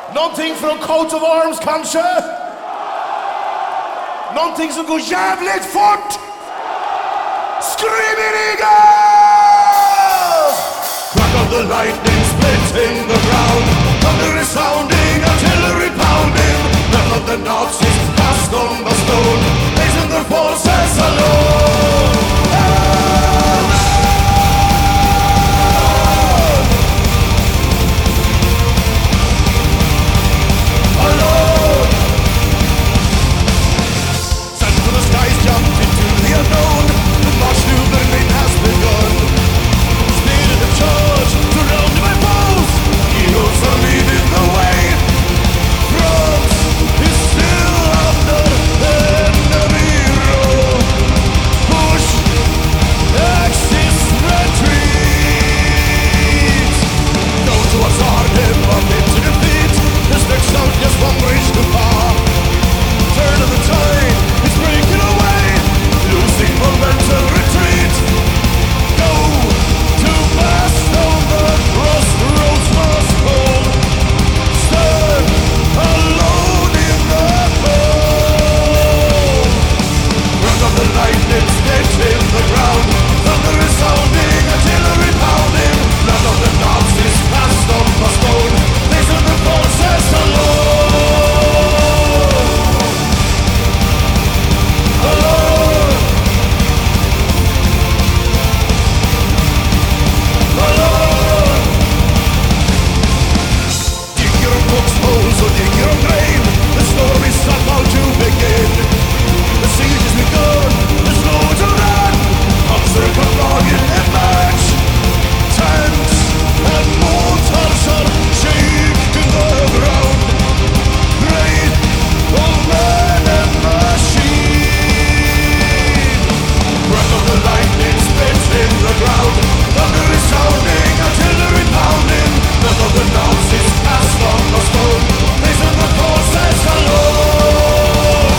Någonting från coat of arms kanske? Någonting som går jävligt fort? Screaming Eagles! Crack of the lightning splitting the ground. Thunder is sounding, artillery pounding. None of the Nazis cast on the stone, raising their forces alone. Alone. Sent to the skies, jumped into the unknown. The march to Berlin has begun. Speed of the charge, surrounded by foes. Eagles are leading the way. France is still under enemy rule. Push, Axis retreat. Those who are started are made to defeat. This next out just one bridge too far. Turn of the tide is breaking away. Losing momentum, retreat. Go to fast over crossroads must hold. Stand alone in the cold. Run of the lightning split in the ground. Thunder is sounding, artillery pounding. None of the Nazis cast on the stone. They send the forces alone. Alone. Alone. Dig your own foxholes or dig your own grave. The story's about to begin. The siege has begun. There's nowhere to run. Uncircled bargain and match. Tanks and mortars are shaking the ground. Great old man and machine. Crack of the lightning spits in the ground. Thunder is sounding, artillery pounding. None of the Nazis cast on the stone. They send the forces alone.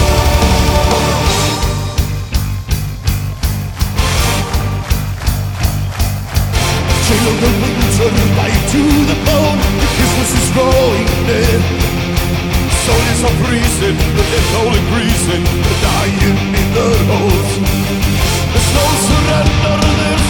Children winter light to the bone. The Christmas is growing dead. Soldiers are freezing, the dead all increasing. They're dying in their holes. There's no surrender, there's